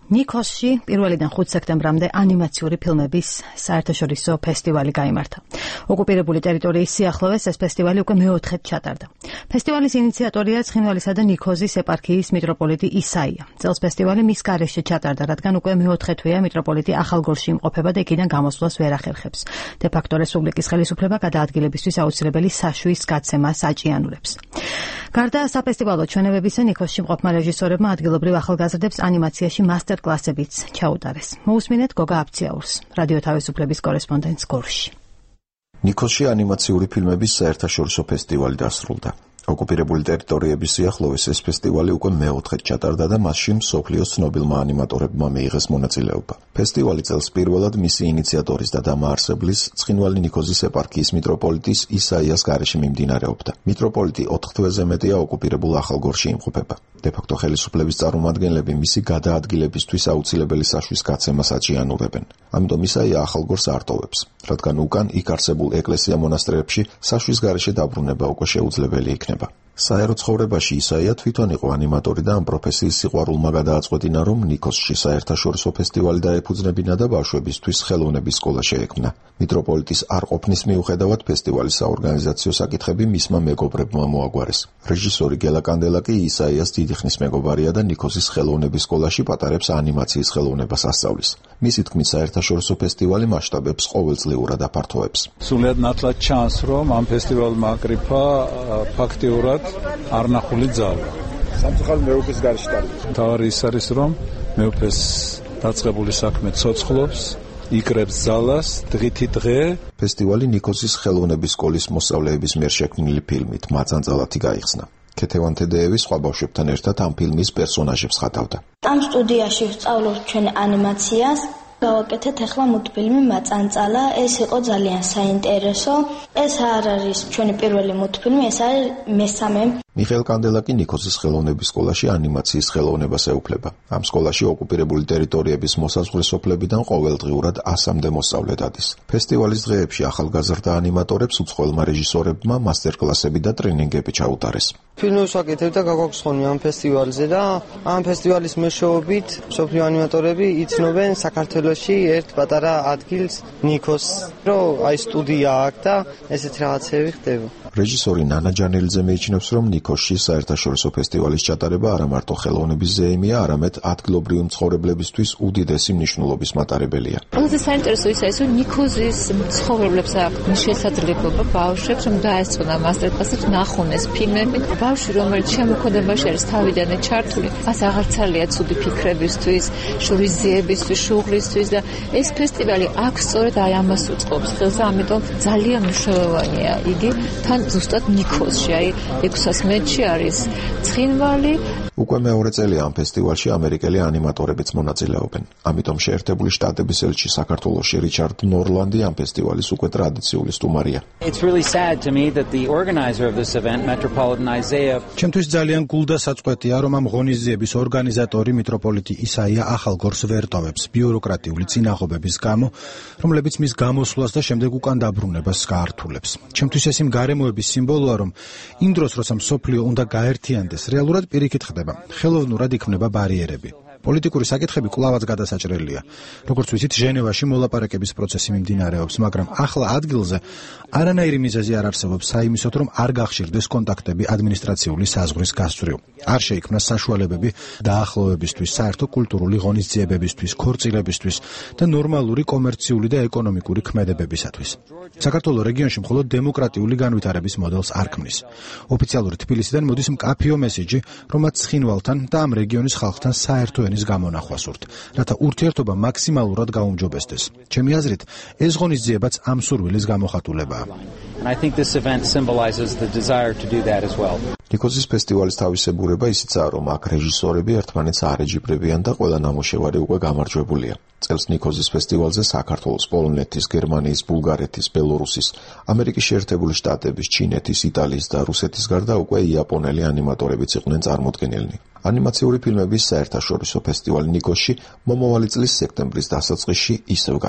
ნიქოსში 1-დან 5 სექტემბრამდე ანიმაციური ფილმების საერთაშორისო ფესტივალი გაიმართა. ოკუპირებული ტერიტორიის სიახლოვეს ეს ფესტივალი უკვე მეოთხედ ჩატარდა. ფესტივალის ინიციატორია ცხინვალისა და ნიქოზის ეპარქიის მიტროპოლიტი ისაია. წელს ფესტივალი მის გარეშე ჩატარდა, რადგან უკვე მეოთხე თვეა მიტროპოლიტი ახალგორში იმყოფება და იქიდან გამოსვლას ვერ ახერხებს. დე-ფაქტო რესპუბლიკის ხელისუფლება გადაადგილებისთვის აუცილებელი საშუის გაცემას აჭიანურებს. გარდა საფესტივალო ჩვენებებისა, ნიქოსში მყოფმა რეჟისორებმა ადგილობრივ ახალგაზრდებს ანიმაციაში მასტერკლასებიც ჩაუტარეს. მოусმინეთ გოგა აფციაურს, რადიო თავისუფლების კორესპონდენტს გორში. ნიქოსში ანიმაციური ფილმების საერთაშორისო ფესტივალი დასრულდა. ოკუპირებული ტერიტორიების სიახლოვეს ეს ფესტივალი უკვე მეოთხედ ჩატარდა და მასში მსოფლიოს ცნობილმა ანიმატორებმა მიიღეს მონაწილეობა. ფესტივალი წელს პირველად მისი ინიციატორის და დამაარსებლის ცხინვალი ნიქოზის ეპარქიის მიტროპოლიტის ისაიას გარეშე მიმდინარეობდა. მიტროპოლიტი 4 თვეზე მეტია ოკუპირებულ ახალგორში იმყოფება. დე-ფაქტო ხელისუფლების წარმომადგენლები მისი გადაადგილებისთვის აუცილებელი საშუის გაცემას აჭიანურებენ. ამიტომ ისაია ახალგორს არ ტოვებს, რადგან უკან იქ არსებულ ეკლესია-მონასტრებში საშუის გარეშე დაბრუნება უკვე შეუძლებელი იქნება. საერო ცხოვრებაში ისაია თვითონ იყო ანიმატორი და ამ პროფესიის სიყვარულმა გადააწყვეტინა, რომ ნიქოსში საერთაშორისო ფესტივალი დაეფუძნებინა და ბავშვებისთვის ხელოვნების სკოლა შეექმნა. მიტროპოლიტის არ ყოფნის მიუხედავად ფესტივალის საორგანიზაციო საკითხები მისმა მეგობრებმა მოაგვარეს. რეჟისორი გელა კანდელაკი ისაიას დიდი ხნის მეგობარია და ნიქოზის ხელოვნების სკოლაში პატარებს ანიმაციის ხელოვნებას ასწავლის. მისი თქმით, საერთაშორისო ფესტივალი მასშტაბებს ყოველწლიურად აფართოვებს. სულად ნათლად ჩანს, რომ ამ ფესტივალმა აკრიფა ფაქტიურად არნახული ძალა. სამწუხაროდ მეუფეს გარეშე დაიწყო. თავი ის არის, რომ მეუფეს დაწყებული საქმე ცოცხლობს, იკრებს ძალას დღითი დღე. ფესტივალი ნიქოზის ხელოვნების სკოლის მოსწავლეების მიერ შექმნილი ფილმით მაწანწალათი გაიხსნა. ქეთევან თედეევი სხვა ბავშვებთან ერთად ამ ფილმის პერსონაჟებს ხატავდა. ამ სტუდიაში ვსწავლობთ ჩვენ ანიმაციას. გავაკეთეთ ახლა მულტფილმი მაწანწალა. ეს იყო ძალიან საინტერესო. ეს არ არის ჩვენი პირველი მულტფილმი, ეს არის მესამე. მიხეილ კანდელაკი ნიქოზის ხელოვნების სკოლაში ანიმაციის ხელოვნებას ეუფლება. ამ სკოლაში ოკუპირებული ტერიტორიების მოსაზღვრე სოფლებიდან ყოველდღიურად 100-მდე მოსწავლე დადის. ფესტივალის დღეებში ახალგაზრდა ანიმატორებს უცხოელმა რეჟისორებმა მასტერკლასები და ტრენინგები ჩაუტარეს. ფილმებს ვაკეთებ და გაგვაქვს ამ ფესტივალზე და ამ ფესტივალის მეშვეობით მსოფლიო ანიმატორები იცნობენ საქართველოში ერთ პატარა ადგილს ნიქოს, რომ აი სტუდია აქვს და ესეთ რაღაცები ხდება. რეჟისორი ნანა ჯანელიძე მიიჩნევს, რომ ნიქოსში საერთაშორისო ფესტივალის ჩატარება არა მარტო ხელოვნების ზეიმია, არამედ ადგილობრივი მცხოვრებლებისთვის უდიდესი მნიშვნელობის მატარებელია. ყველაზე საინტერესო ის არის, რომ ნიქოზის მცხოვრებლებს აქვს შესაძლებლობა ბავშვებს, რომ დაესწრონ მასტერკლასებს, ნახონ ეს ფილმები. ბავშვი, რომელიც შემოქმედებაში არის თავიდანვე ჩართული, მას აღარცალია ცუდი ფიქრებისთვის, შურისძიებისთვის, შუღლისთვის და ეს ფესტივალი აქ სწორედ აი ამას უწყობს ხელს, ამიტომ ძალიან მნიშვნელოვანია იგი თან ზუსტად ნიქოსში, აი 600 არის ცხინვალი. უკვე მეორე წელია ამ ფესტივალში ამერიკელი ანიმატორებიც მონაწილეობენ. ამიტომ შეერთებული შტატების ელჩი საქართველოში რიჩარდ ნორლანდი ამ ფესტივალის უკვე ტრადიციული სტუმარია. ჩემთვის ძალიან გულდასაწყვეტია, რომ ამ ღონისძიების ორგანიზატორი მიტროპოლიტი ისაია ახალგორს ვერ ტოვებს ბიუროკრატიული წინაღობების გამო, რომლებიც მის გამოსვლას და შემდეგ უკან დაბრუნებას გაართულებს. ჩემთვის ეს იმ გარემოების სიმბოლოა, რომ იმ დროს, როცა მსოფლიო უნდა გაერთიანდეს, რეალურად პირიქით ხდება. ხელოვნურად იქმნება ბარიერები. პოლიტიკური საკითხები კვლავაც გადასაჭრელია. როგორც ვიცით, ჟენევაში მოლაპარაკების პროცესი მიმდინარეობს, მაგრამ ახლა ადგილზე არანაირი მიზეზი არ არსებობს საიმისოდ, რომ არ გახშირდეს კონტაქტები ადმინისტრაციული საზღვრის გასწვრივ. არ შეიქმნას საშუალებები დაახლოვებისთვის, საერთო კულტურული ღონისძიებებისთვის, ქორწილებისთვის და ნორმალური კომერციული და ეკონომიკური ქმედებებისათვის. საქართველოს რეგიონში მხოლოდ დემოკრატიული განვითარების მოდელს არ ქმნის. ოფიციალური თბილისიდან მოდის მკაფიო მესიჯი, რომ მათ ცხინვალთან და ამ რეგიონის ხალხთან საერთო ენის გამონახვა სურთ, რათა ურთიერთობა მაქსიმალურად გაუმჯობესდეს. ჩემი აზრით, ეს ღონისძიებაც ამ სურვილის გამოხატულებაა. ნიქოზის ფესტივალის თავისებურება ისიცაა, რომ აქ რეჟისორები ერთმანეთს არეჯიბრებიან და ყველა ნამუშევარი უკვე გამარჯვებულია. წელს ნიქოზის ფესტივალზე საქართველოს, პოლონეთის, გერმანიის, ბულგარეთის, ბელორუსის, ამერიკის შეერთებული შტატების, ჩინეთის, იტალიის და რუსეთის გარდა უკვე იაპონელი ანიმატორებიც იყვნენ წარმოდგენილნი. ანიმაციური ფილმების საერთაშორისო ფესტივალი ნიქოსში მომავალი წლის სექტემბრის დასაწყისში ისევ